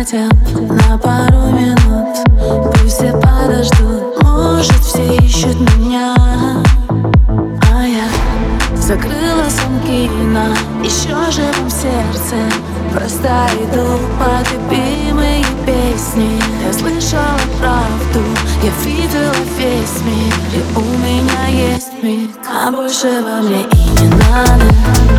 хотят на пару минут. Пусть все подождут, может, все ищут меня, а я закрыла замки на еще живом сердце. Просто иду под любимые песни. Я слышала правду, я видела весь мир, и у меня есть миг, а больше во мне и не надо.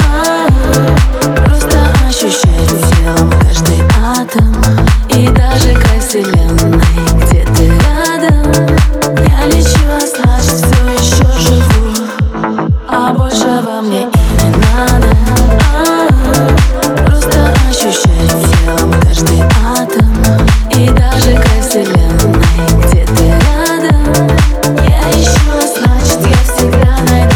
Просто ощущать телом каждый атом и даже край вселенной, где ты рядом. Я лечу, а значит все еще живу, а больше во мне и не надо. Просто ощущать телом каждый атом и даже край вселенной, где ты рядом. Я ищу, а значит я всегда найду.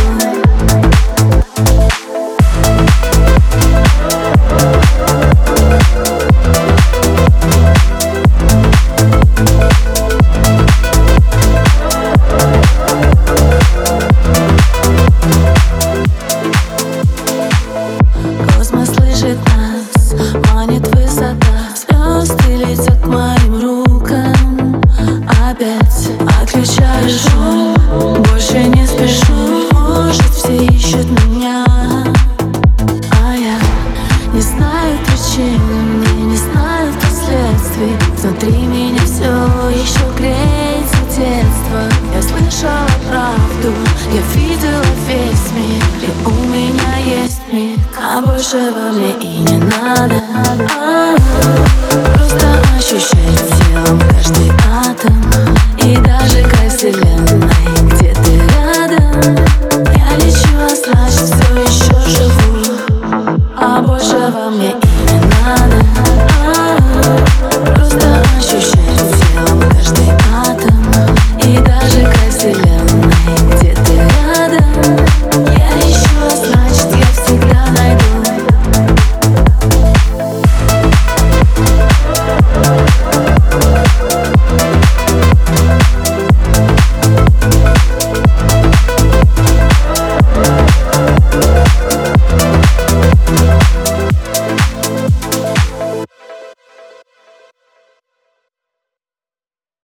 Космос слышит нас, манит высота. Звезды летят к моим рукам. Опять отключаю шум, больше не спешу. Может, все ищут меня, а я не знаю причин, я не знаю последствий. Внутри меня все еще греется детство. Я слышала правду, я видела весь мир, и у меня есть миг, а больше во мне и не надо. Просто ощущать телом каждый атом и даже край вселенной, где ты рядом. Я лечу, а значит все еще живу, а больше во мне